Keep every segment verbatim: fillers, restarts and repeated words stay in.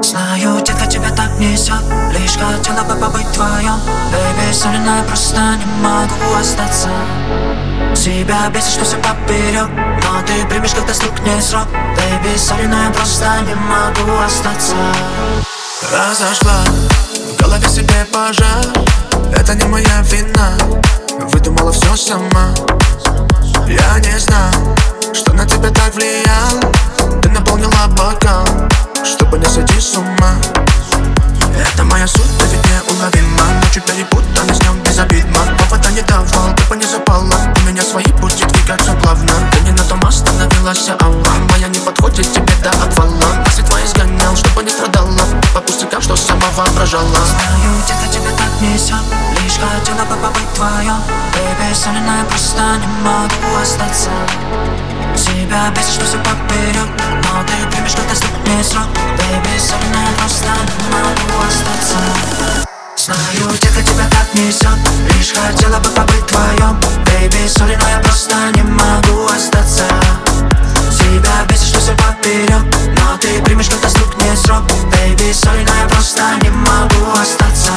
Знаю, детка, тебя так несет. Лишь хотела бы побыть вдвоем. Baby, соленая, я просто не могу остаться. Тебя бесит, что все поперек, но ты примешь, когда стукнет срок. Baby, соленая, я просто не могу остаться. Разожгла в голове себе пожар. Это не моя вина. Выдумала все сама. Я не знал, что на тебя так влиял. Ты наполнила бокал, чтобы не сойти с ума. Это моя суть, ты ведь неуловима. Ночью перепутаны, с днем безобидно. Повода не давал, ты бы не запала. У меня свои пути двигаются плавно. Ты не на том остановилась, алла. Моя не подходит тебе до отвала. Мысли твои сгонял, чтобы не страдала. По пустякам, что сама воображала. Знаю, где-то тебя так несет. Лишь хотела бы побыть вдвоем. Baby, соленая, я просто не могу остаться. Тебя бесит, что все поперек, но ты примешь, когда стукнет срок. Baby, соленая, я просто не могу остаться. Знаю, детка, тебя так несет. Лишь хотела бы побыть вдвоем. Baby, соленая, я просто не могу остаться. Тебя бесит, что все поперек, но ты примешь, когда стукнет срок. Baby, соленая, я просто не могу остаться.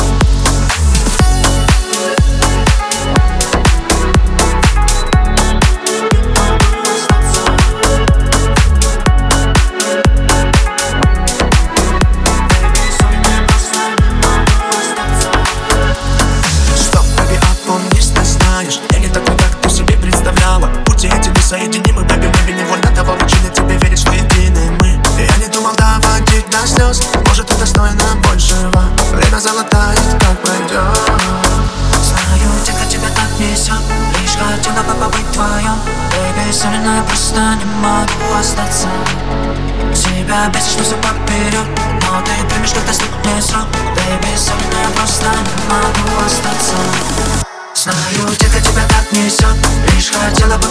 Соединимы, baby, baby, невольно давал причины тебе верить, что едины мы. Я не думал доводить до слез, может, ты достойна большего. Время залатает, как пройдет. Знаю, детка, тебя так несет. Лишь хотела бы побыть вдвоем. Baby, соленая, я просто не могу остаться. Тебя бесит, что все поперек, но ты примешь, когда стукнет срок. Baby, соленая, я просто не могу остаться. Знаю, детка, тебя так несет. Лишь хотела бы